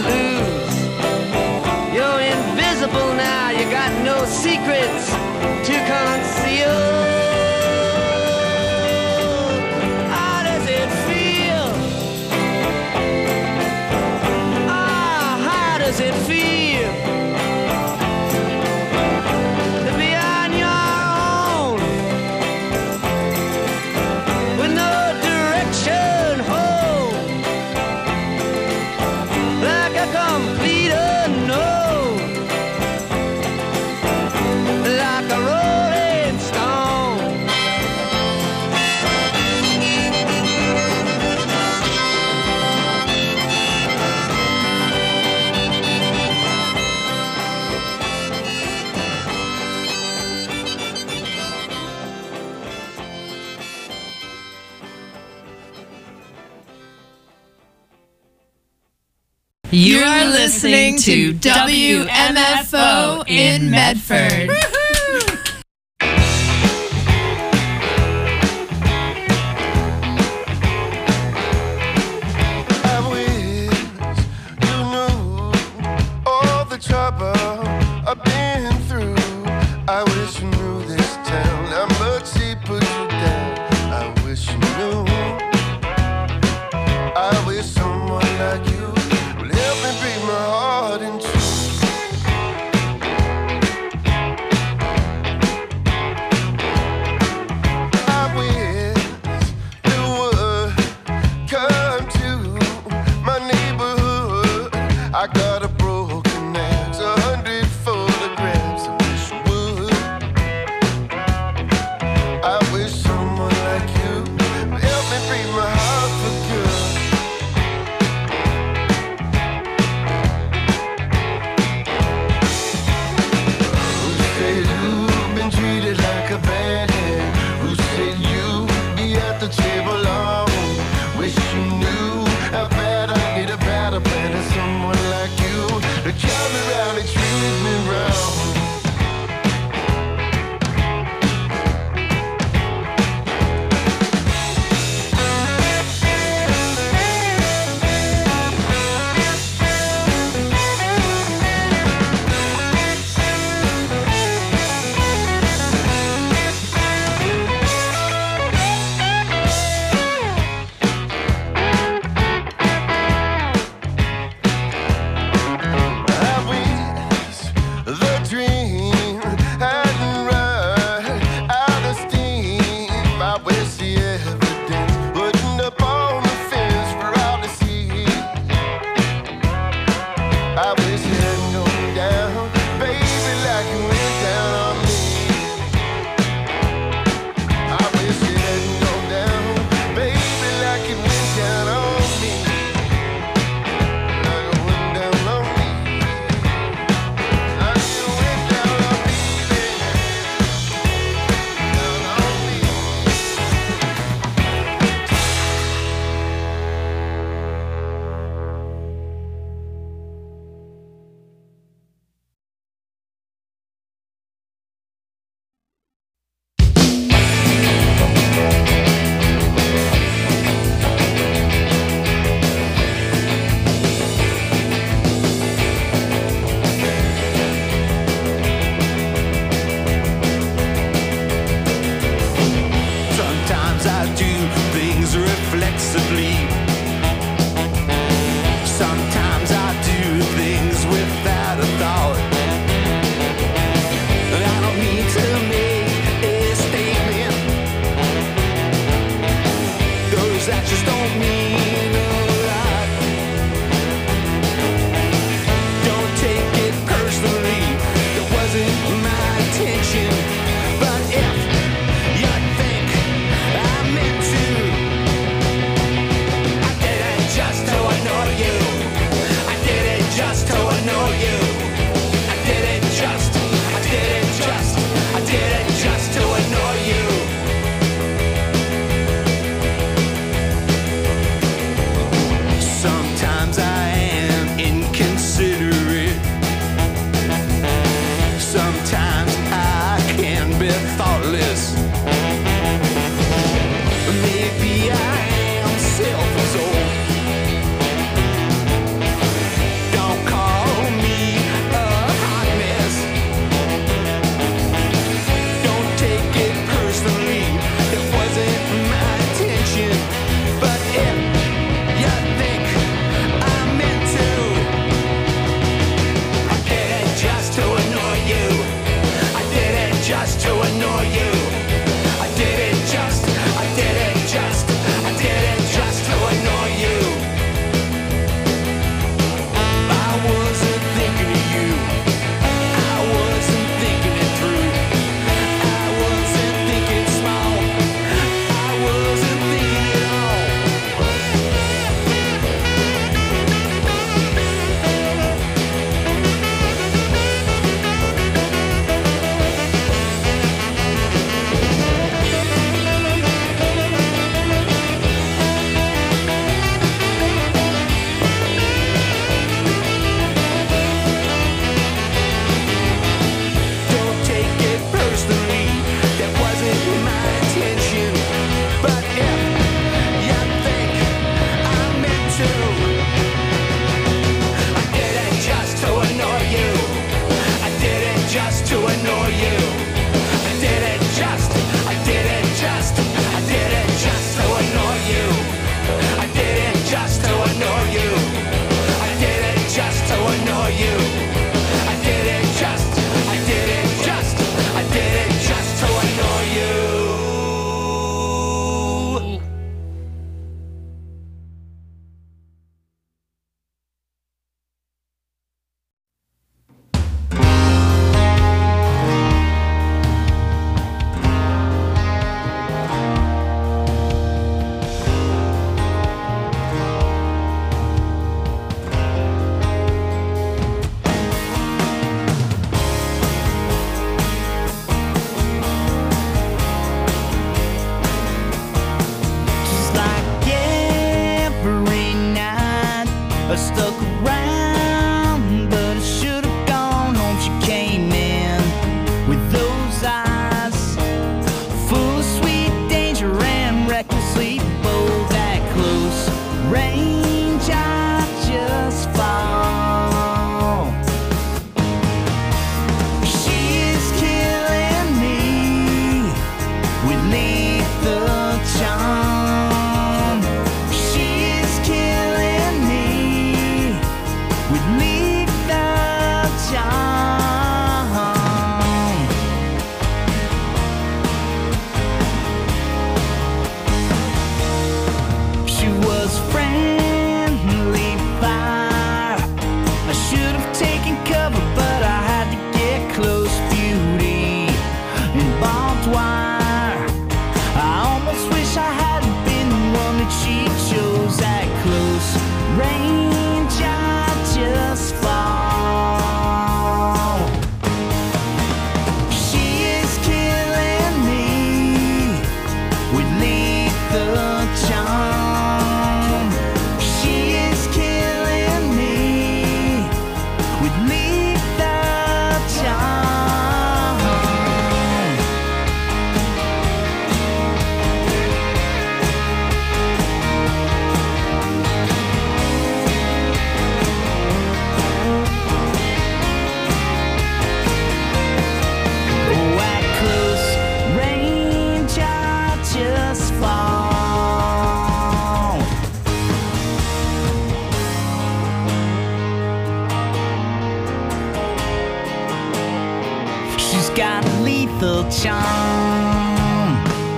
lose. You're invisible now, you got no secrets to conceal. How does it feel? Ah, how does it feel to be on your own with no direction home, like a complete unknown, like a rolling stone? You are listening to WMFO in Medford. I wish you knew all the trouble I've been through. I wish you knew this town, how much he put you down. I wish you knew. I wish someone like you would help me break my heart in two. I wish you would come to my neighborhood. I got a broken axe, 100 photographs. I wish you would. I wish someone like you would help me break my heart for good. Who said you've been treated like a bad hand? Who said you'd be at the table alone? Wish you knew how bad I need a better plan than someone like you to come around and treat me wrong. I wish the dream hadn't run out of steam. I wish the evidence wouldn't up on the fence for all to see. I wish it hadn't gone down, baby, like it went down on me. I wish it hadn't gone down, baby, like it went down on me. Like it went down on me. Like it went down on me, baby. Down on me. taking cover, but I had to get close. Beauty and barbed wire. I almost wish I hadn't been the one that she chose. At close range, I just fall. She is killing me with lethal charm. She is killing me with lethal charm. Oh, at close range, I just fall. She's got lethal charm.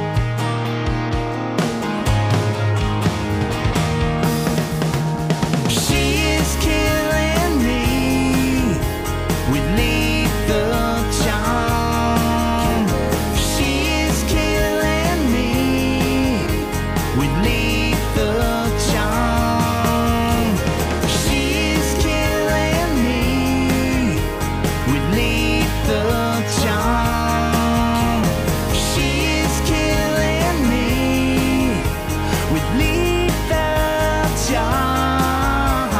She is killing me with lethal charm. She is killing me with lethal charm. She is killing me with lethal charm. She is killing me with lethal charm.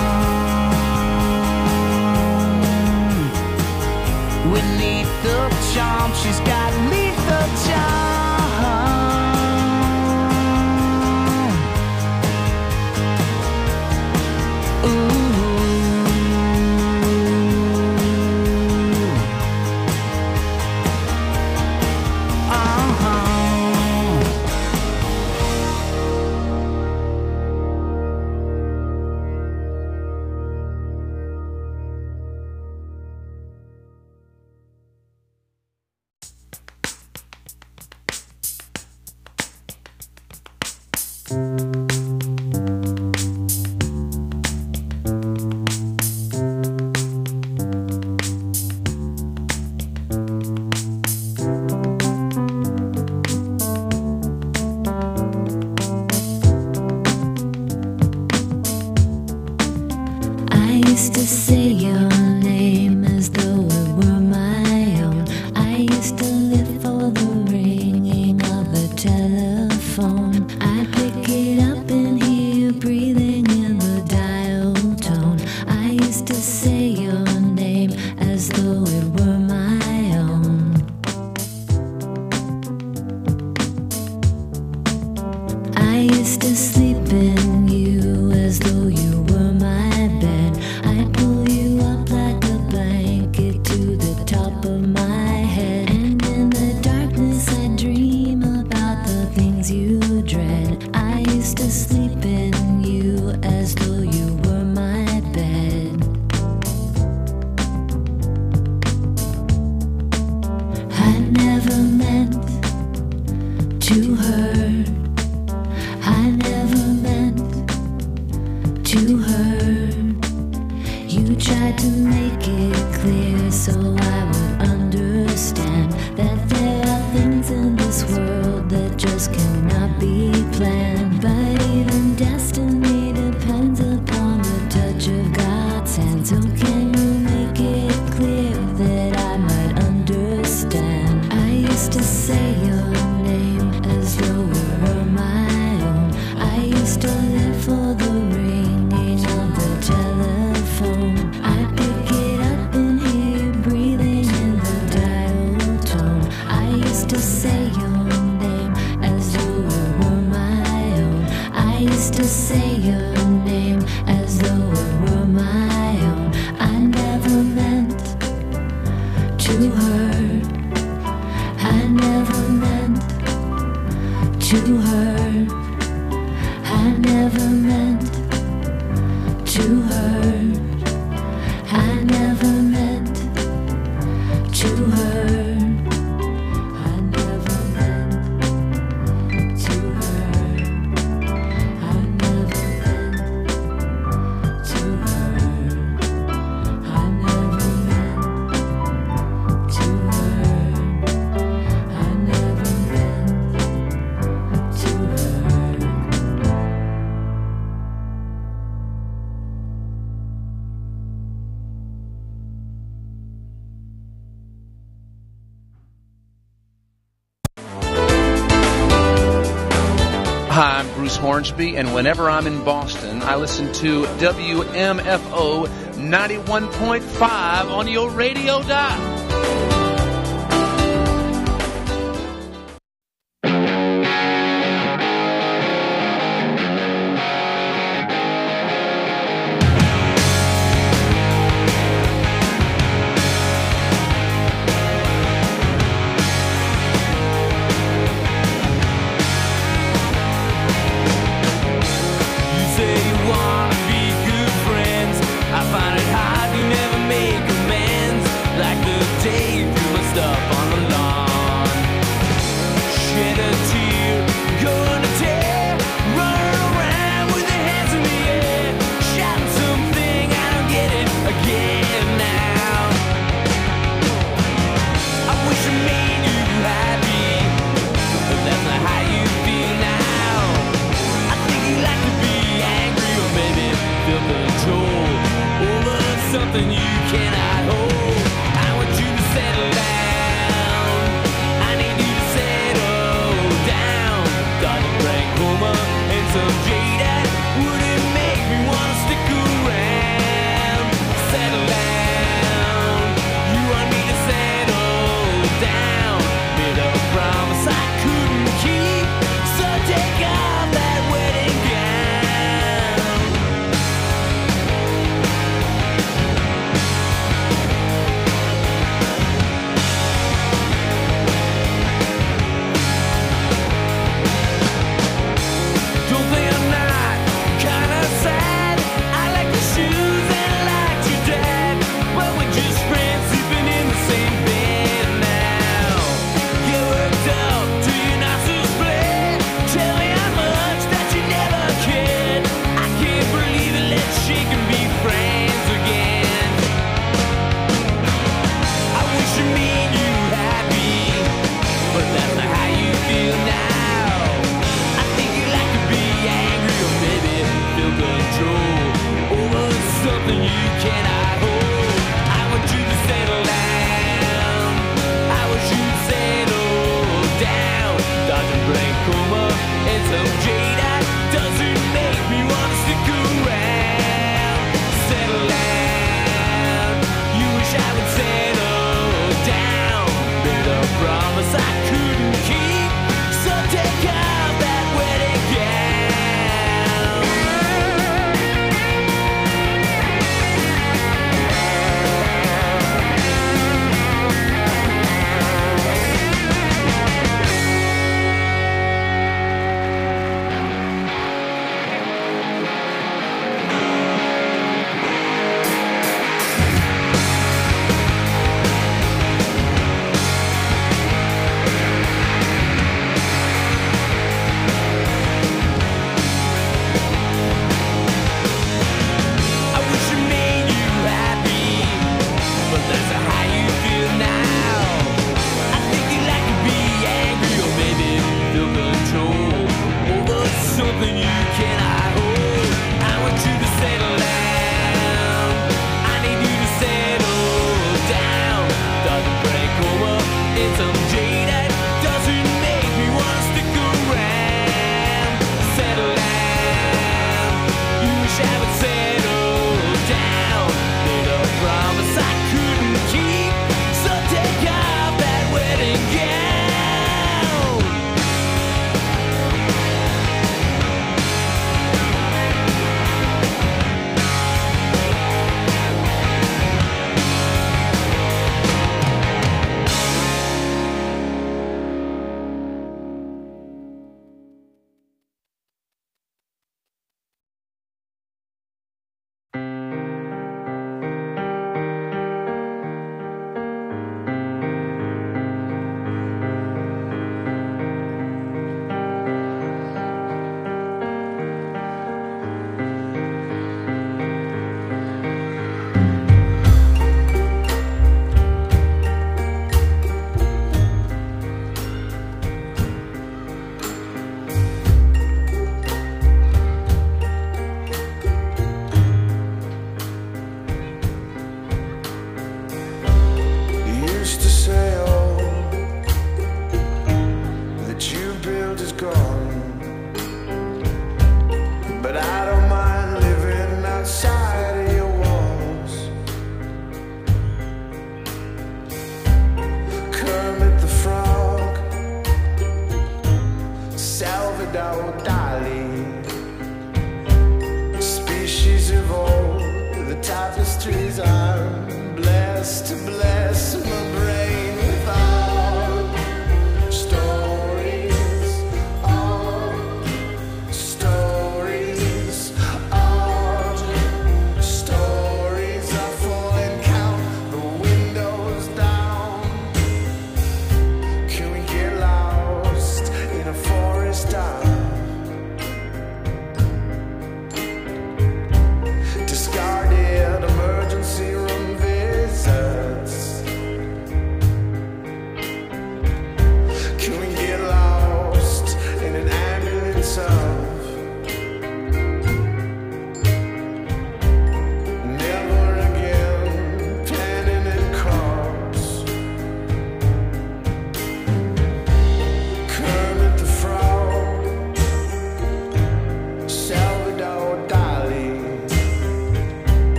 With lethal charm, she's got lethal charm. Ooh. I used to say your name as though it were my own. I used to live for the ringing of the telephone. I pick it up and hear you breathing in the dial tone. I used to say your name as though it were my own. I used to sleep in you as though you were my bed. I pull you up like a blanket to the top of my head. And in the darkness I dream about the things you dread. I used to sleep in you as though you were my bed. I never meant to hurt. I never meant to hurt. You tried to make it clear so I would understand that there are things in this world that just cannot be planned. But even destiny depends upon the touch of God's hand. So can you make it clear that I might understand? I used to say your name as though it were my own. I used to live for the ringing of the telephone. I pick it up and hear you breathing in the dial tone. James Hornsby, and whenever I'm in Boston, I listen to WMFO 91.5 on your radio dial.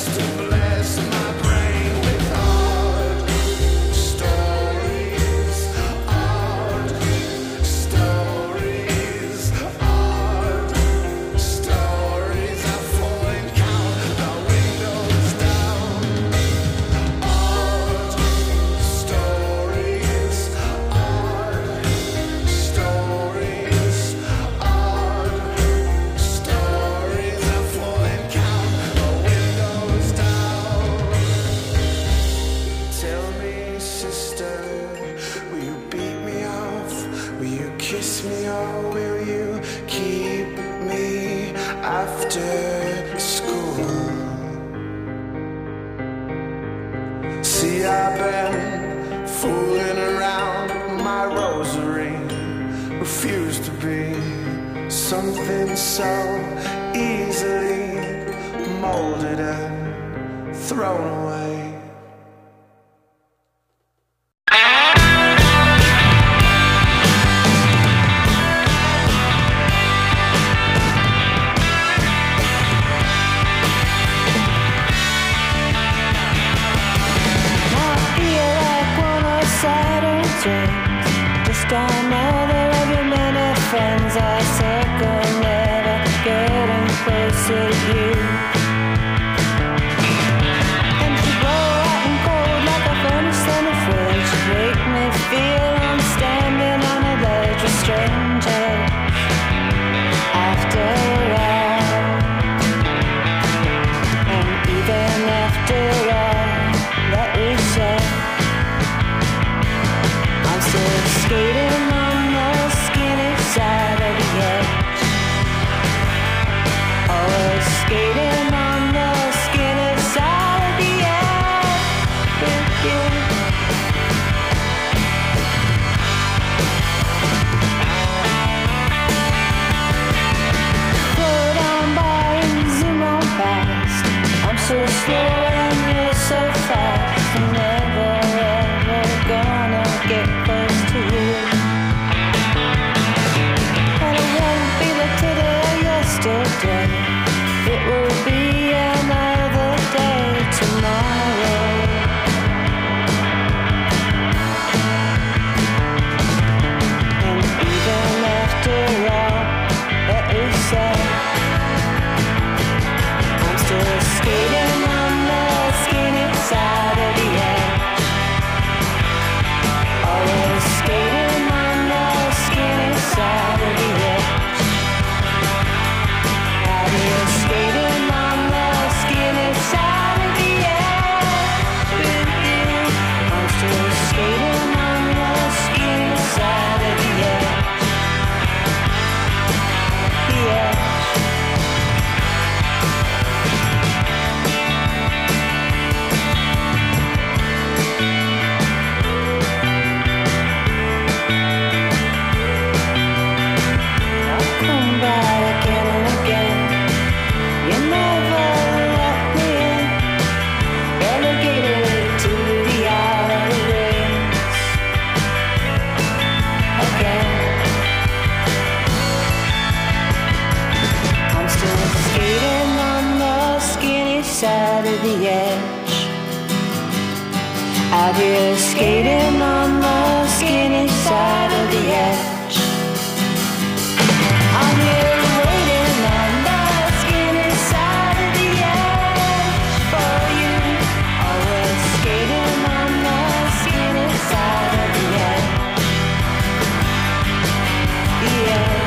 after school. See, I've been fooling around my rosary, refused to be something so easily molded and thrown away. Just another of your many friends I circle, never getting closer to you. And you blow hot and cold like a furnace in a fridge, make me feel I'm standing on a ledge with strangers. After all, and even after all that we said, I'm still skating on the skinny side of the edge. Always skating on the skinny side of the edge with you. Float on by and zoom on past. I'm so slow and you're so fast. I'm never ever gonna get close to you. And it won't be like today or yesterday. It will be another day tomorrow. And even after all that we said, I'm still skating on the skinny side of the edge. Always skating on the skinny side of the edge. Out here skating on the skinny side of the edge with you. I'm still skating on the skinny side of the edge. The edge. I'll come back again and again. You never let me in. Relegated to the outer rings. Again. I'm still skating on the skinny side of the edge. Out here skating on the skinny side of the edge. I'm here waiting on the skinny side of the edge for you. Always skating on the skinny side of the edge. The edge.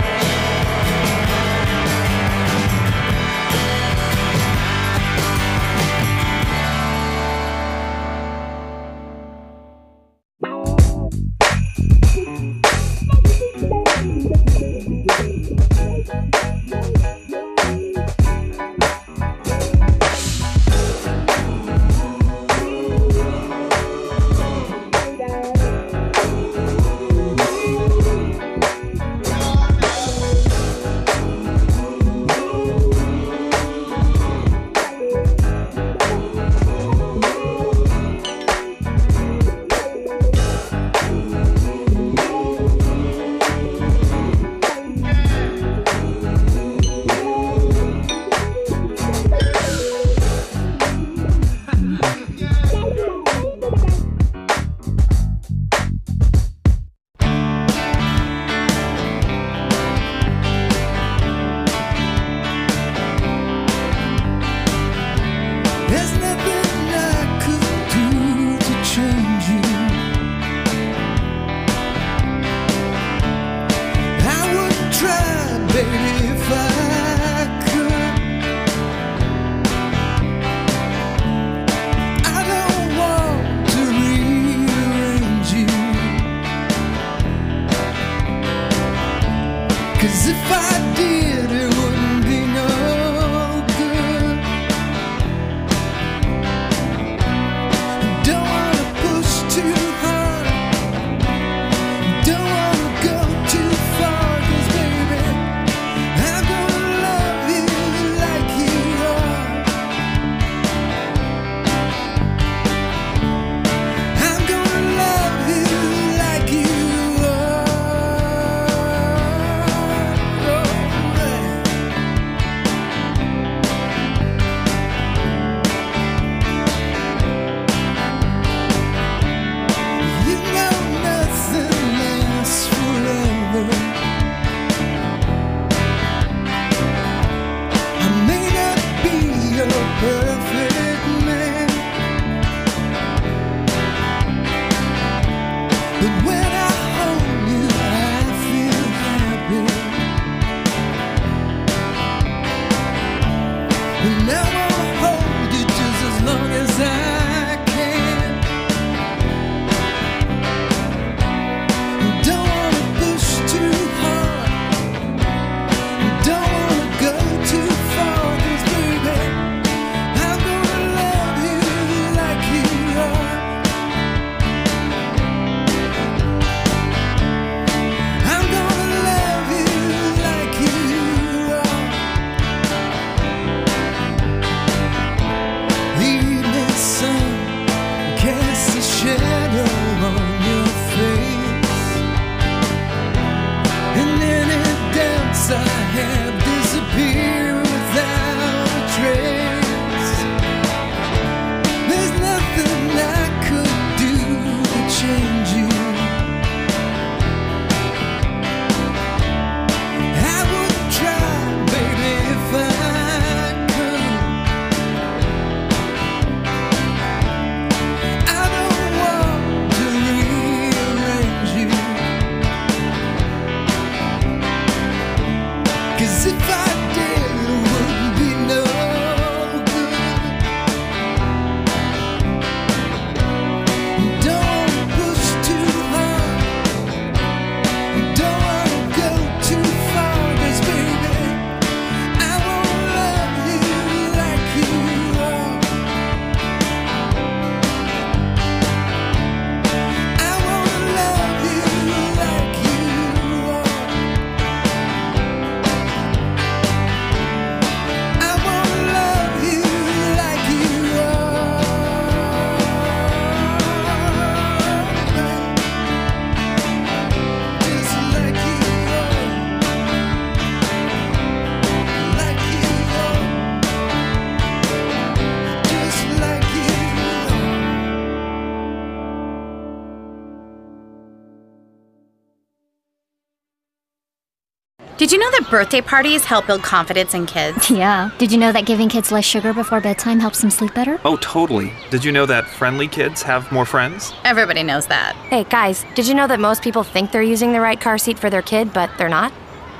Did you know that birthday parties help build confidence in kids? Yeah. Did you know that giving kids less sugar before bedtime helps them sleep better? Oh, totally. Did you know that friendly kids have more friends? Everybody knows that. Hey, guys, did you know that most people think they're using the right car seat for their kid, but they're not?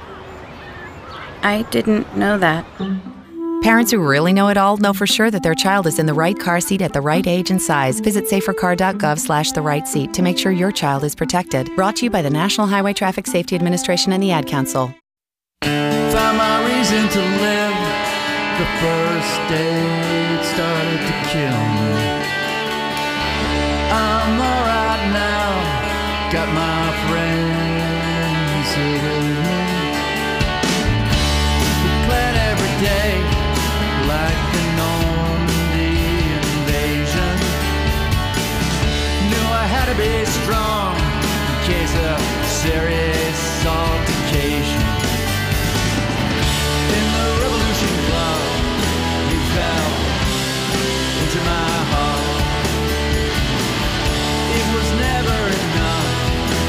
I didn't know that. Parents who really know it all know for sure that their child is in the right car seat at the right age and size. Visit safercar.gov/the-right seat to make sure your child is protected. Brought to you by the National Highway Traffic Safety Administration and the Ad Council. Found my reason to live. The first day it started to kill me. I'm alright now. Got my friends here with me. We plan every day like the Normandy invasion. Knew I had to be strong in case of serious altercation. In the Revolution Club, you fell into my heart. It was never enough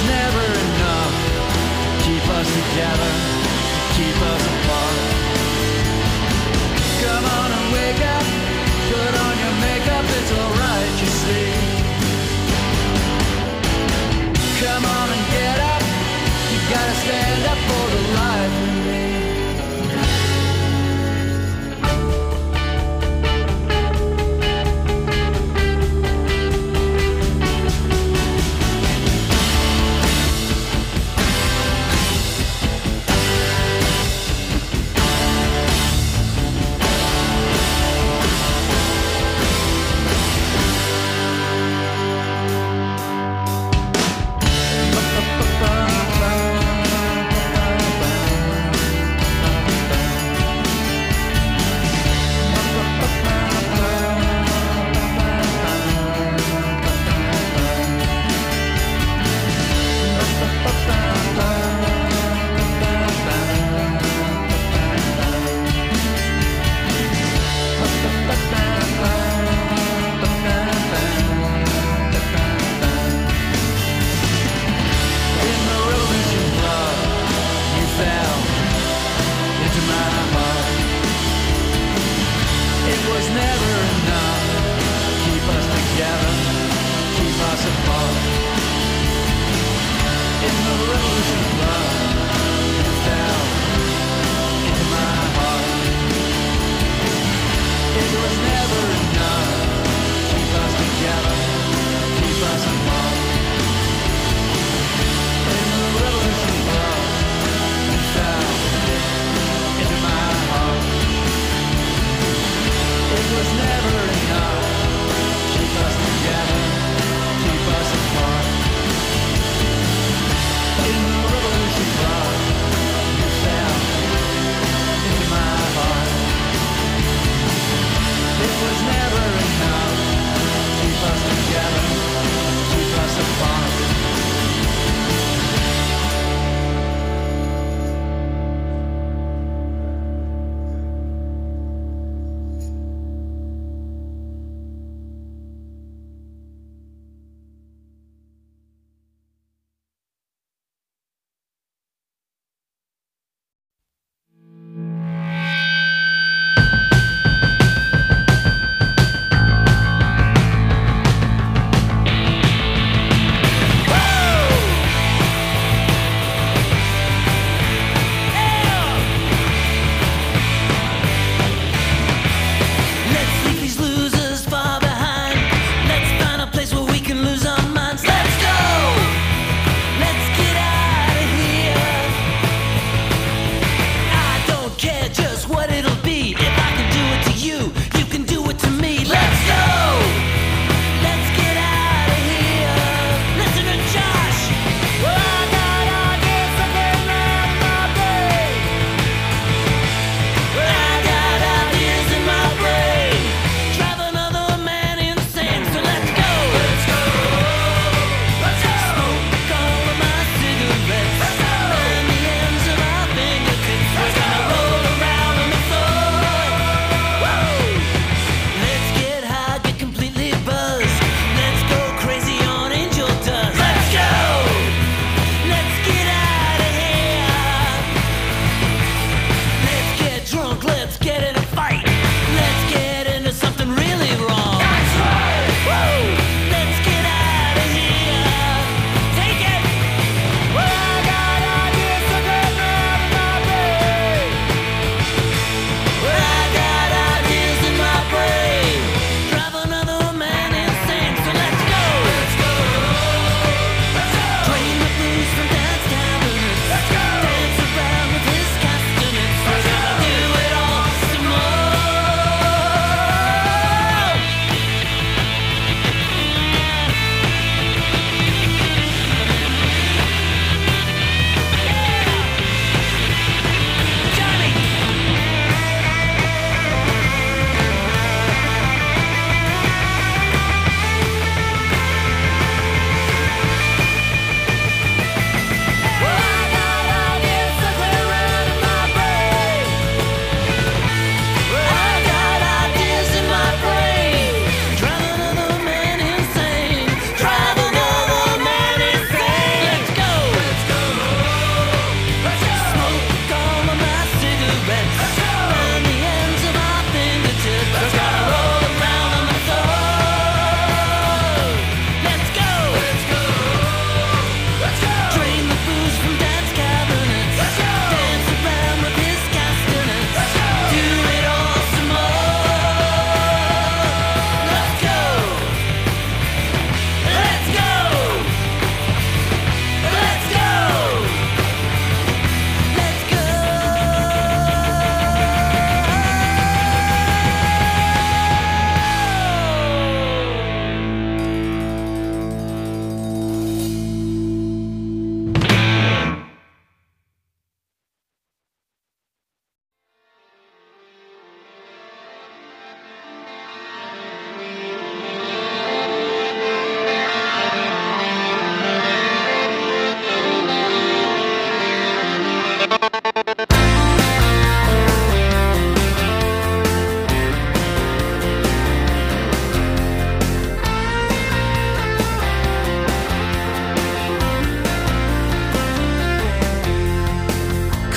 was never enough. Keep us together, keep us apart. Come on and wake up, put on your makeup, it's alright, you see. Come on and get up, you gotta stand up for the life in me.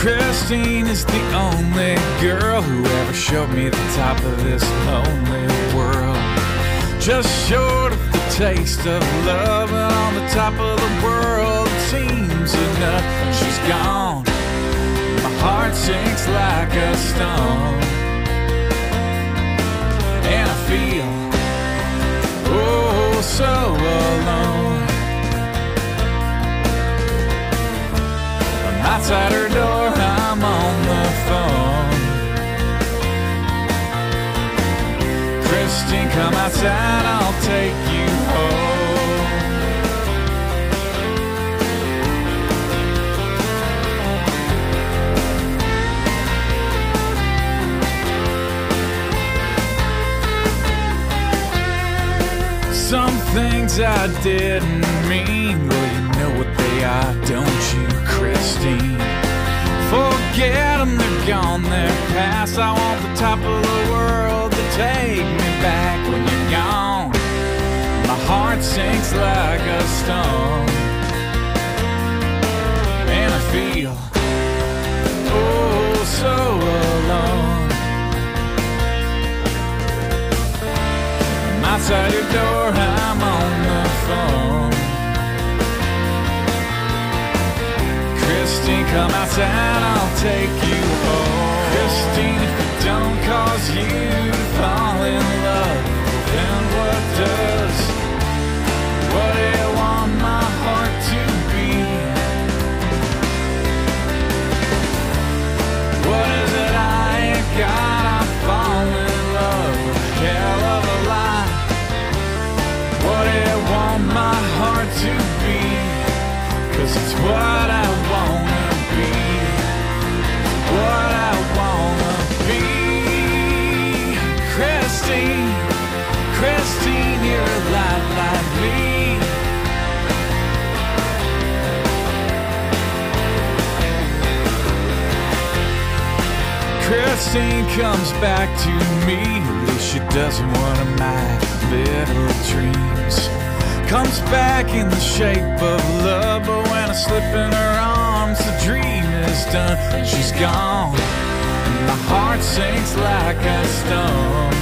Christine is the only girl who ever showed me the top of this lonely world. Just short of the taste of love, and on the top of the world it seems enough. She's gone, my heart sinks like a stone, and I feel oh so alone. I'm outside her door, I'm on the phone. Christine, come outside, I'll take you home. Some things I didn't mean, well, you know what they are, don't you, Christine? Forget them, they're gone, they're past. I want the top of the world to take me back. When you're gone, my heart sinks like a stone, and I feel oh so alone. I'm outside your door, I'm on the phone. Christine, come outside, I'll take you home. Christine, if it don't cause you to fall in love, then what does? What do you want my heart to be? What is it I ain't got? I fall in love with a hell of a lie. What do you want my heart to be? 'Cause it's what I wanna be, what I wanna be. Christine, Christine, you're a lot like me. Christine comes back to me, at least she doesn't one of my little dreams. Comes back in the shape of love, but when I slip in her arms, the dream is done. She's gone, and my heart sinks like a stone,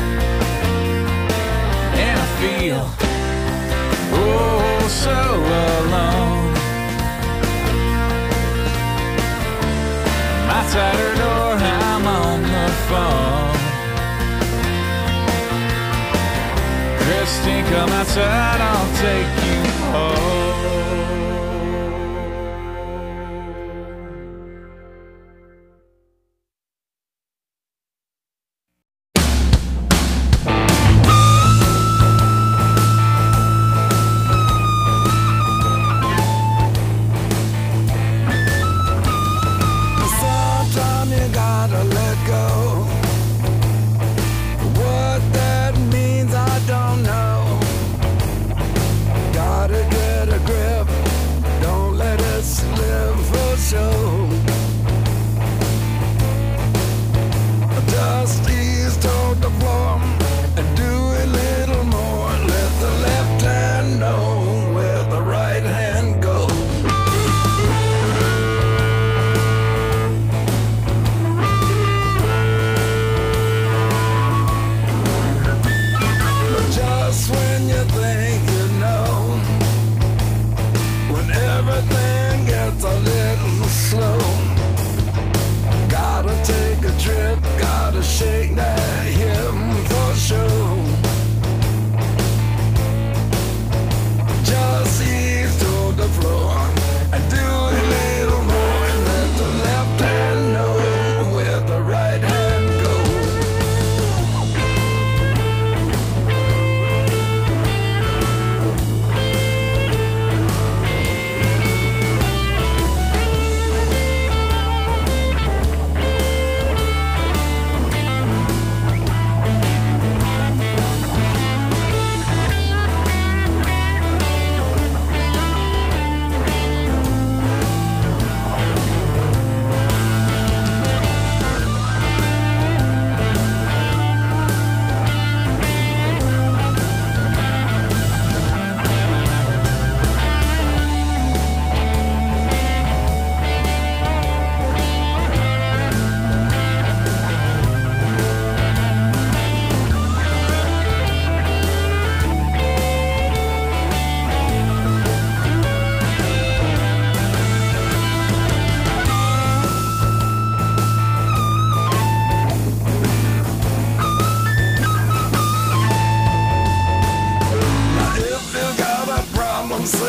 and I feel oh so alone. I'm outside her door, I'm on the phone. Christine, come outside, I'll take you home. Sometimes you gotta let go. What that means, I don't know. Gotta get a grip, don't let it slip for show. Just ease toward the floor and do a little more. Let the left hand know where the right hand goes. Just when you think you know, when everything gets a little slow, gotta take a trip, gotta shake that hip for sure. Just ease to the floor and do a little more, and let the left hand know where the right hand goes.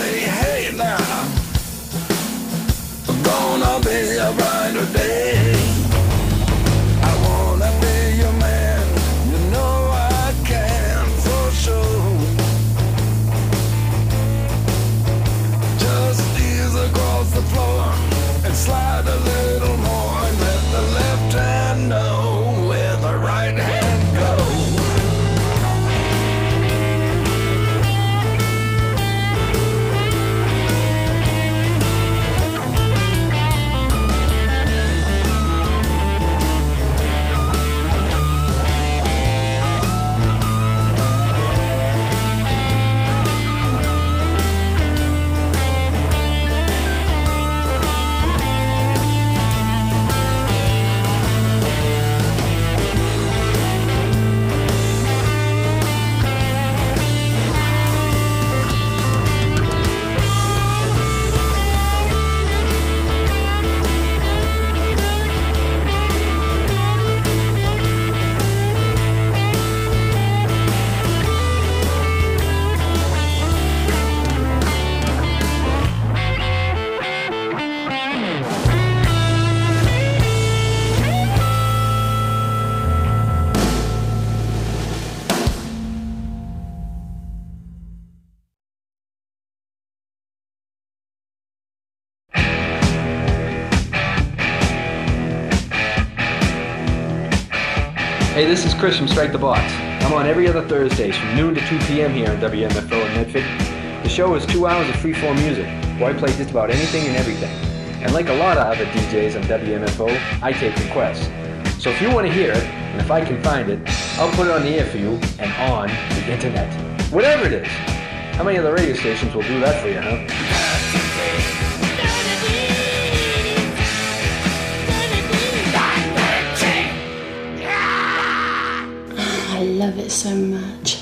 say, hey now, I'm gonna be alright today. I wanna be your man, you know I can for sure. Just ease across the floor and slide a little more and let the left hand know where the right hand goes. Hey, this is Chris from Strike the Box. I'm on every other Thursdays from noon to 2 p.m. here on WMFO in Medford. The show is 2 hours of freeform music, where I play just about anything and everything. And like a lot of other DJs on WMFO, I take requests. So if you want to hear it, and if I can find it, I'll put it on the air for you and on the internet. Whatever it is. How many other radio stations will do that for you, huh? I love it so much.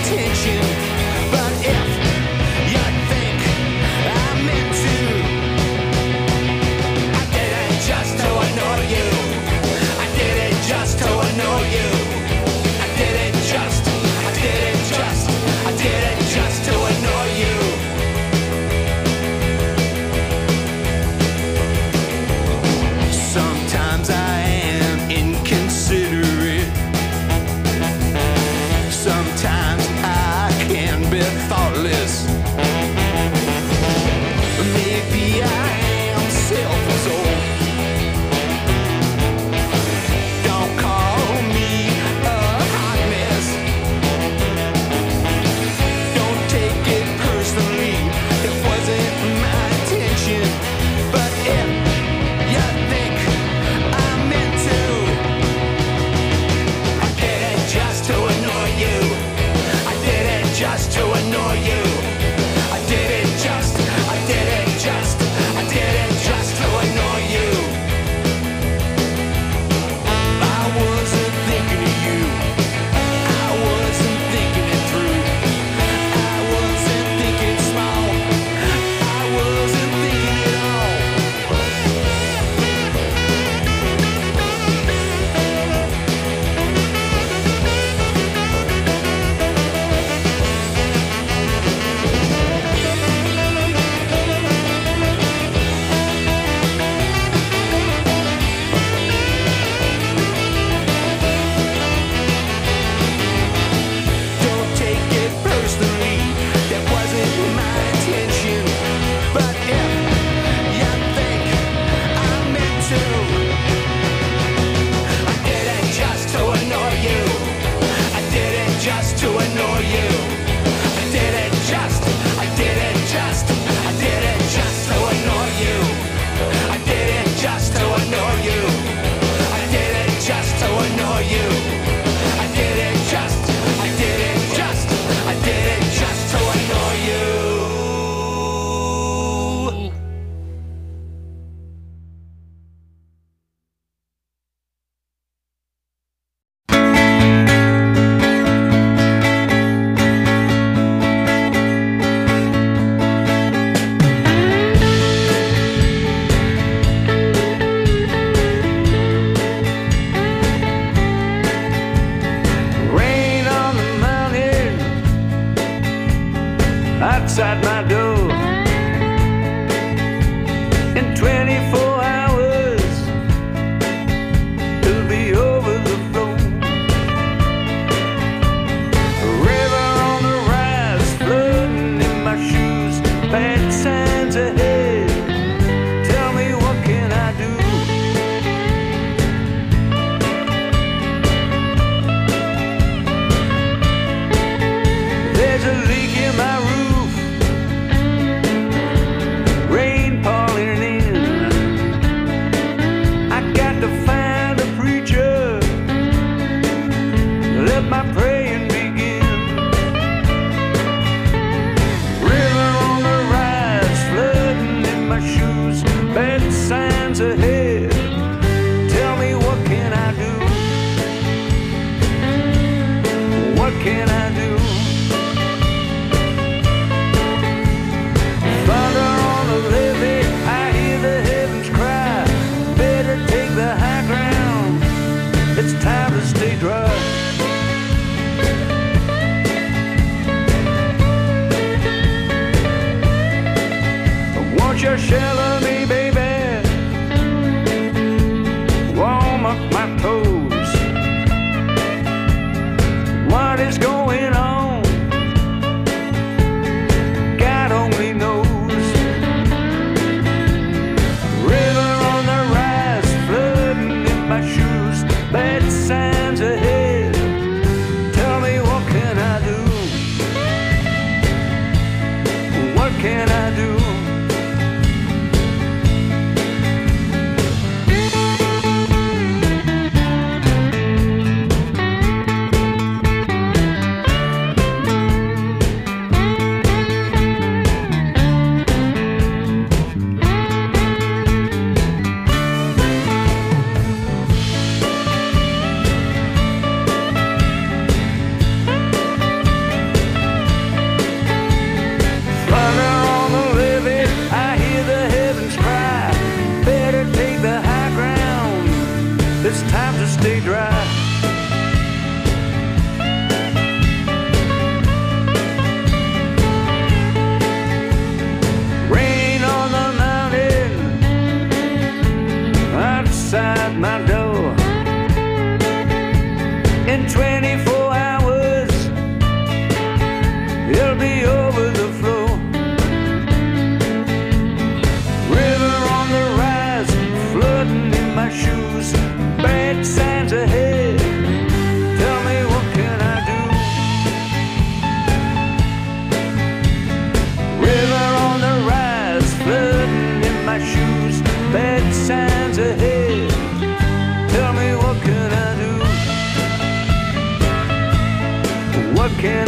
intention. But if you think I meant to, I did it just to annoy you. I did it just to annoy you. I did it just to annoy you. Sometimes I am inconsiderate. Sometimes I can be thoughtless. Maybe I am self-absorbed. Don't call me a hot mess. Don't take it personally. It wasn't my intention. But if you think I meant to, I did it just to annoy you. I did it just to annoy you. I did it just to annoy you. I wasn't thinking of you. I wasn't thinking it through. I wasn't thinking small. I wasn't thinking it all. Don't take it personally, that wasn't my intention. But if you think I meant to, I did it just to annoy you. I did it just to annoy you. I did it just to annoy you. I did it just to annoy you. I did it just to annoy you. I did it just to annoy you. Rain on the mountain outside my door. In 24 hours, it'll be over the floor. A river on the rise, flooding in my shoes. Bad signs ahead. Tell me, what can I do? There's a leak in my roof, rain pouring in. I got to find a preacher, let my praying begin. River on the rise, flooding in my shoes. Bad signs ahead. Tell me, what can I do? What can I do? Thunder on the levee, I hear the heavens cry. Better take the high ground, it's time to stay dry. Won't you shelter me, baby? Warm up my toes. What is going on? God only knows. River on the rise, flooding in my shoes. Bad signs ahead. Tell me, what can I do? What can I do?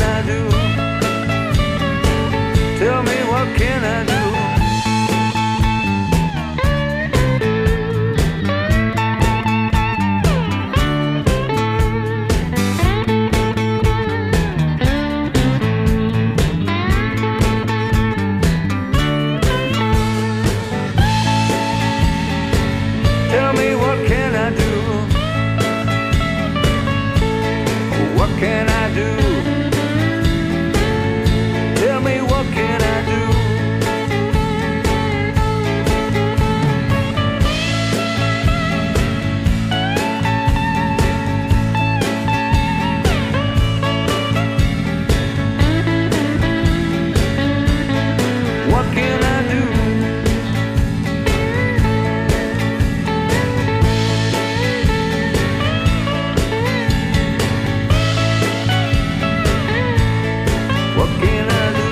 I do? Tell me what can I do? Tell me what can I do? What can I do? Tell me what can I do? What can I do? What can I do?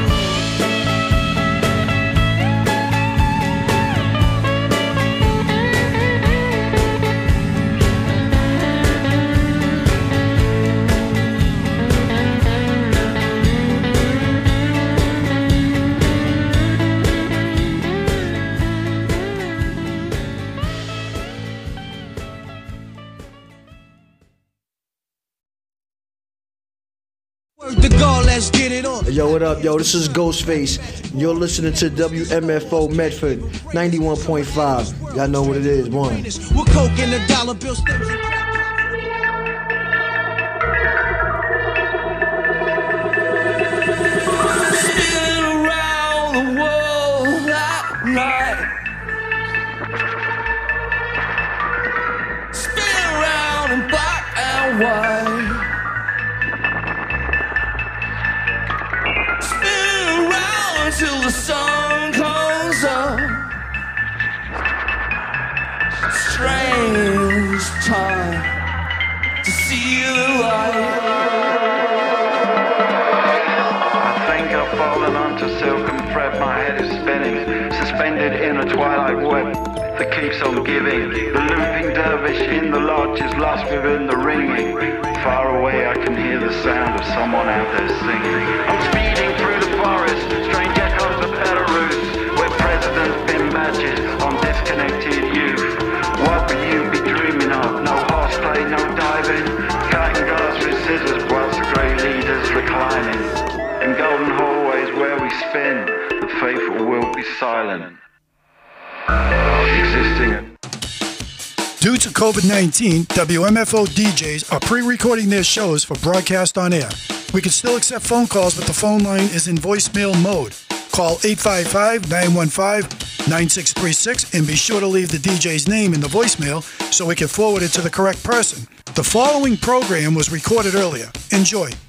The goal, let's get it on. Yo, what up, yo? This is Ghostface. You're listening to WMFO Medford 91.5. Y'all know what it is, one. We're coke in the dollar bill stems. Spin around the world at night. Spin around in black and white. Spin around until the sun comes up. Strange time to see the light. I think I've fallen onto silk and thread. My head is spinning, suspended in a twilight web that keeps on giving. The looping dervish in the lodge is lost within the ringing. Far away I can hear the sound of someone out there singing. I'm speeding through the forest, strange echoes of Belarus, where presidents pin badges on disconnected youth. What will you be dreaming of? No horseplay, no diving, cutting glass with scissors whilst the grey leaders reclining. In golden hallways where we spin, the faithful will be silent. Existing. Due to COVID-19, WMFO DJs are pre-recording their shows for broadcast on air. We can still accept phone calls, but the phone line is in voicemail mode. Call 855-915-9636 and be sure to leave the DJ's name in the voicemail so we can forward it to the correct person. The following program was recorded earlier. Enjoy.